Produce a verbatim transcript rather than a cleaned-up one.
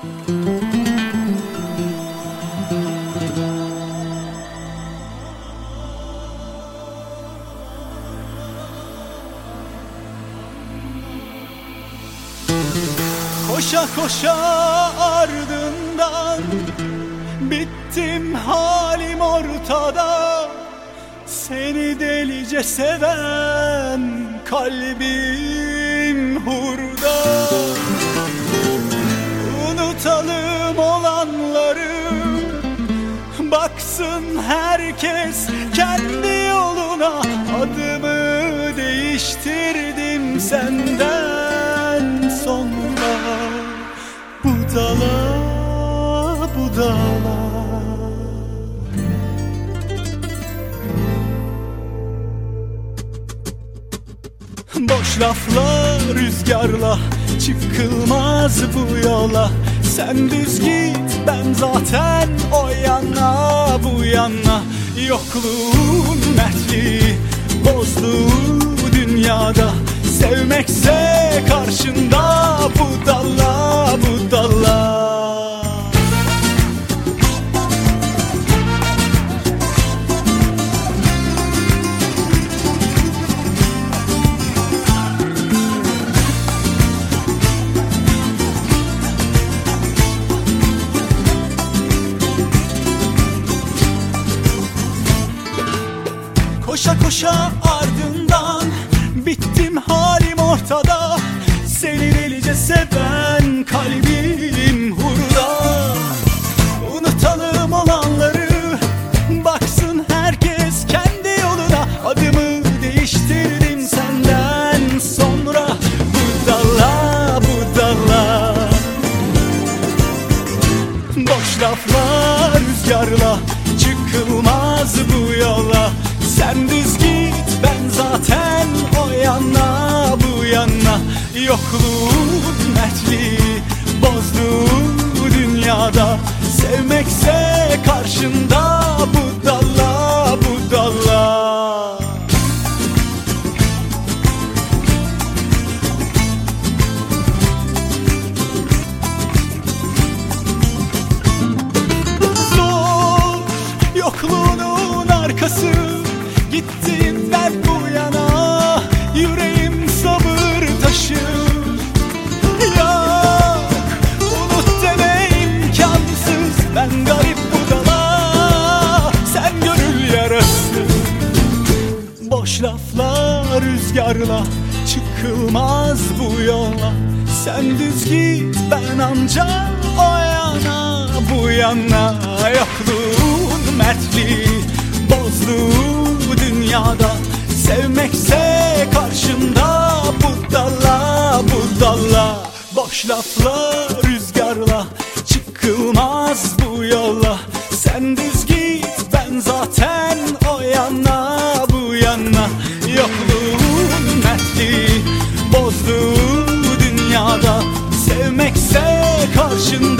Koşa koşa ardından bittim, halim ortada. Seni delice seven kalbim hurda. Unutalım olanları, baksın herkes kendi yoluna. Adımı değiştirdim senden sonra. Budala, budala. Boş lafla, rüzgarla çıkılmaz bu yola. Sen düz git, ben zaten o yana bu yana. Yokluğun mertliği bozduğu dünyada. Sevmekse karşında budala, budala. Koşa koşa ardından bittim, halim ortada. Seni delice seven kalbim hurda. Unutalım olanları, baksın herkes kendi yoluna. Adımı değiştirdim senden sonra. Budala, budala. Boş lafla, rüzgarla çıkılmaz bu yola. Sen düz git, ben zaten o yana bu yana. Yokluğun mertliği bozduğu dünyada. Sevmekse karşında budala, budala. Zor yokluğunun arkası. Gittim ben bu yana, yüreğim sabır taşı. Yok, unut deme imkansız. Ben garip budala, sen gönül yarası. Boş lafla, rüzgarla çıkılmaz bu yola. Sen düz git, ben anca o yana bu yana. Yokluğun mertliği bozduğu dünyada. Sevmekse karşında budala, budala. Boş lafla, rüzgarla çıkılmaz bu yola. Sen düz git, ben zaten o yana bu yana. Yokluğun mertliği bozduğu dünyada. Sevmekse karşında